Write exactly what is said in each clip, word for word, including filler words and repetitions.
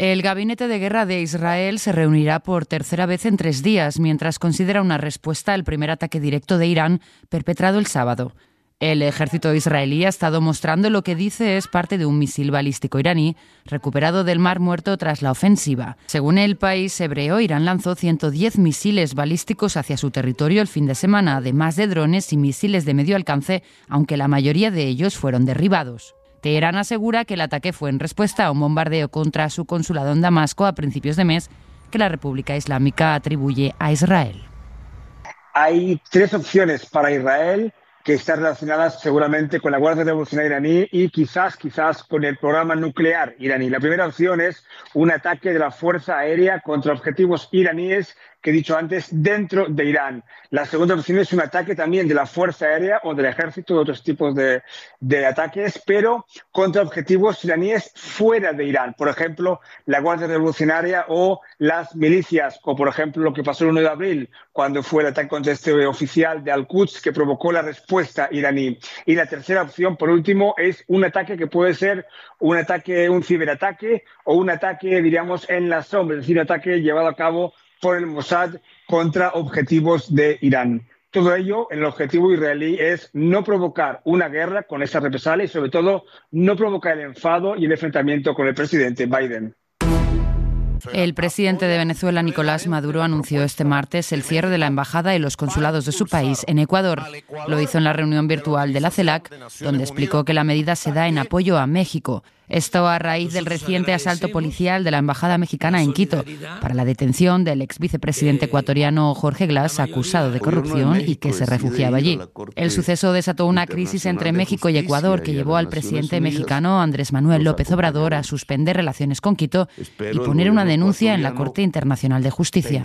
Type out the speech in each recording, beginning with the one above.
El gabinete de guerra de Israel se reunirá por tercera vez en tres días, mientras considera una respuesta al primer ataque directo de Irán perpetrado el sábado. El ejército israelí ha estado mostrando lo que dice es parte de un misil balístico iraní recuperado del Mar Muerto tras la ofensiva. Según el país hebreo, Irán lanzó ciento diez misiles balísticos hacia su territorio el fin de semana, además de drones y misiles de medio alcance, aunque la mayoría de ellos fueron derribados. Teherán asegura que el ataque fue en respuesta a un bombardeo contra su consulado en Damasco a principios de mes que la República Islámica atribuye a Israel. Hay tres opciones para Israel que están relacionadas seguramente con la Guardia Revolucionaria iraní y quizás, quizás con el programa nuclear iraní. La primera opción es un ataque de la Fuerza Aérea contra objetivos iraníes que he dicho antes, dentro de Irán. La segunda opción es un ataque también de la Fuerza Aérea o del Ejército, de otros tipos de, de ataques, pero contra objetivos iraníes fuera de Irán. Por ejemplo, la Guardia Revolucionaria o las milicias, o por ejemplo lo que pasó el uno de abril, cuando fue el ataque contra este oficial de Al-Quds que provocó la respuesta iraní. Y la tercera opción, por último, es un ataque que puede ser un ataque, un ciberataque o un ataque, diríamos, en la sombra, es decir, un ataque llevado a cabo por el Mossad contra objetivos de Irán. Todo ello, el objetivo israelí es no provocar una guerra con esa represalia y, sobre todo, no provocar el enfado y el enfrentamiento con el presidente Biden. El presidente de Venezuela, Nicolás Maduro, anunció este martes el cierre de la embajada y los consulados de su país en Ecuador. Lo hizo en la reunión virtual de la CELAC, donde explicó que la medida se da en apoyo a México. Esto a raíz del reciente asalto policial de la embajada mexicana en Quito para la detención del ex vicepresidente ecuatoriano Jorge Glass, acusado de corrupción y que se refugiaba allí. El suceso desató una crisis entre México y Ecuador que llevó al presidente mexicano Andrés Manuel López Obrador a suspender relaciones con Quito y poner una denuncia en la Corte Internacional de Justicia.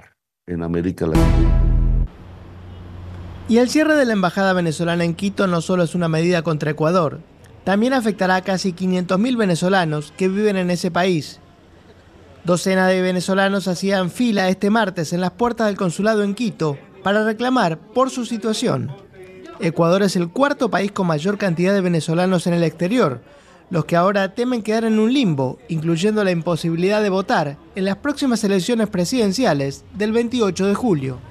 Y el cierre de la embajada venezolana en Quito no solo es una medida contra Ecuador, también afectará a casi quinientos mil venezolanos que viven en ese país. Docenas de venezolanos hacían fila este martes en las puertas del consulado en Quito para reclamar por su situación. Ecuador es el cuarto país con mayor cantidad de venezolanos en el exterior, los que ahora temen quedar en un limbo, incluyendo la imposibilidad de votar en las próximas elecciones presidenciales del veintiocho de julio.